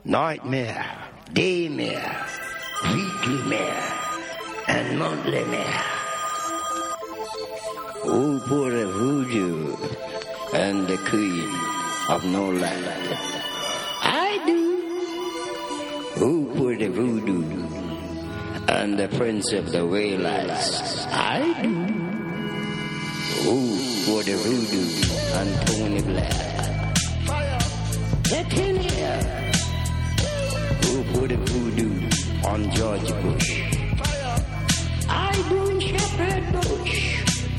nightmare, daymare, weekly mare, and monthly mare. Who put the voodoo and the queen of no land? I do. Who put the voodoo and the prince of the whalers? I do. Who put the voodoo and Tony Blair? Get in here. Who put the voodoo on George Bush? I do, Shepherd Bush.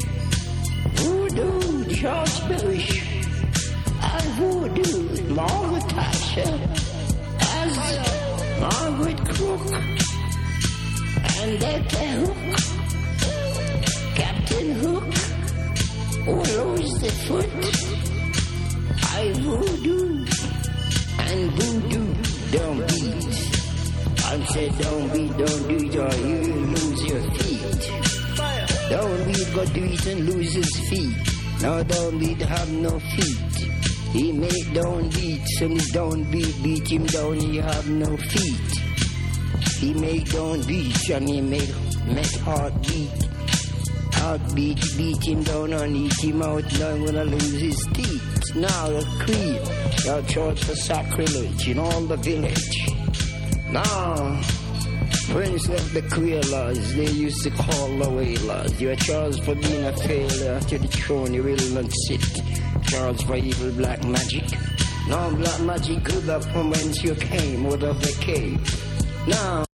Voodoo George Bush. I voodoo Margaret Thatcher as Margaret Crook. And that the Hook, Captain Hook, who lost the foot. I voodoo and voodoo don't beat. I said don't beat, don't do it or you lose your feet. Don't beat, go do it and lose his feet. No, don't beat, have no feet. He made don't beat, so he don't beat him down, he have no feet. He made don't beat and he make heartbeat. Heartbeat, beat him down and eat him out, now I'm gonna lose his teeth. Now the queen, your church for sacrilege in all the village. Now, Prince of the Quailers, they used to call the whalers. You are charged for being a failure to the throne, you will not sit. Charged for evil black magic. Now black magic good up from whence you came, out of the cave. Now